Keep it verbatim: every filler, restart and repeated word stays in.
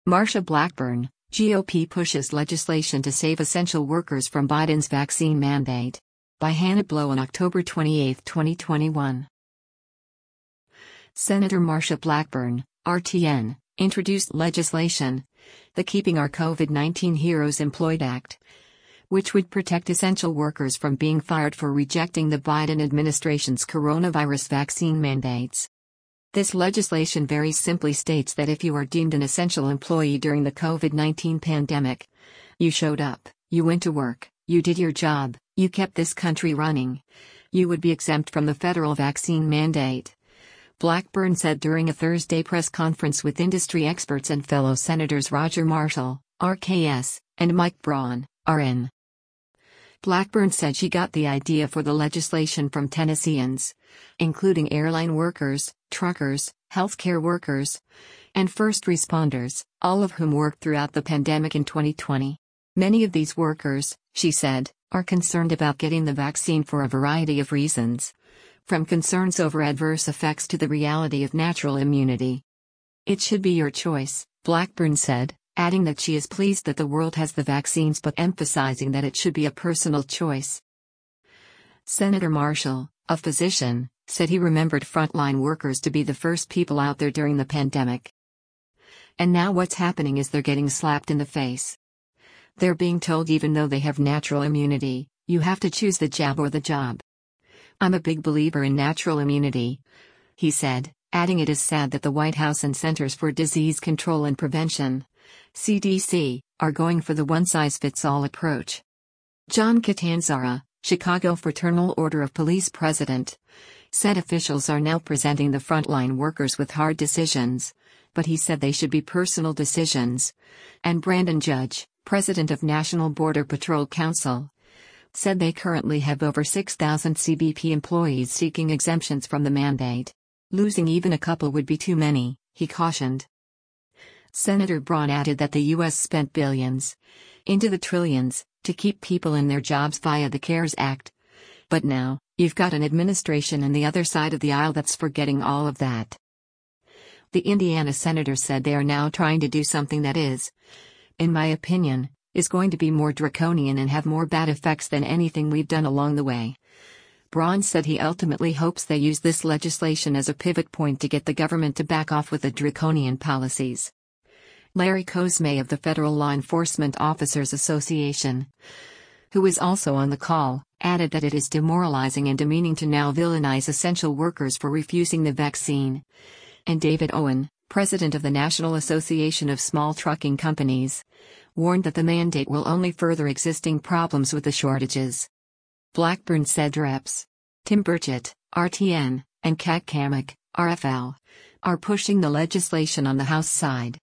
Marsha Blackburn, G O P pushes legislation to save essential workers from Biden's vaccine mandate. By Hannah Blow on October twenty-eighth, twenty twenty-one. Senator Marsha Blackburn, R T N, introduced legislation, the Keeping Our COVID nineteen Heroes Employed Act, which would protect essential workers from being fired for rejecting the Biden administration's coronavirus vaccine mandates. This legislation very simply states that if you are deemed an essential employee during the COVID nineteen pandemic, you showed up, you went to work, you did your job, you kept this country running, you would be exempt from the federal vaccine mandate. Blackburn said during a Thursday press conference with industry experts and fellow Senators Roger Marshall, R K S, and Mike Braun, R N. Blackburn said she got the idea for the legislation from Tennesseans, including airline workers, truckers, healthcare workers, and first responders, all of whom worked throughout the pandemic in twenty twenty. Many of these workers, she said, are concerned about getting the vaccine for a variety of reasons, from concerns over adverse effects to the reality of natural immunity. It should be your choice, Blackburn said, adding that she is pleased that the world has the vaccines but emphasizing that it should be a personal choice. Senator Marshall, a physician, said he remembered frontline workers to be the first people out there during the pandemic. And now what's happening is they're getting slapped in the face. They're being told even though they have natural immunity, you have to choose the jab or the job. I'm a big believer in natural immunity, he said, adding it is sad that the White House and Centers for Disease Control and Prevention, C D C, are going for the one-size-fits-all approach. John Catanzara, Chicago Fraternal Order of Police president, said officials are now presenting the frontline workers with hard decisions, but he said they should be personal decisions. And Brandon Judge, president of National Border Patrol Council, said they currently have over six thousand C B P employees seeking exemptions from the mandate. Losing even a couple would be too many, he cautioned. Senator Braun added that the U S spent billions, into the trillions, to keep people in their jobs via the CARES Act. But now, you've got an administration on the other side of the aisle that's forgetting all of that. The Indiana senator said they are now trying to do something that is, in my opinion, is going to be more draconian and have more bad effects than anything we've done along the way. Braun said he ultimately hopes they use this legislation as a pivot point to get the government to back off with the draconian policies. Larry Cosme of the Federal Law Enforcement Officers Association, who was also on the call, added that it is demoralizing and demeaning to now villainize essential workers for refusing the vaccine. And David Owen, president of the National Association of Small Trucking Companies, warned that the mandate will only further existing problems with the shortages. Blackburn said Reps Tim Burchett, R T N, and Kat Cammack, R F L, are pushing the legislation on the House side.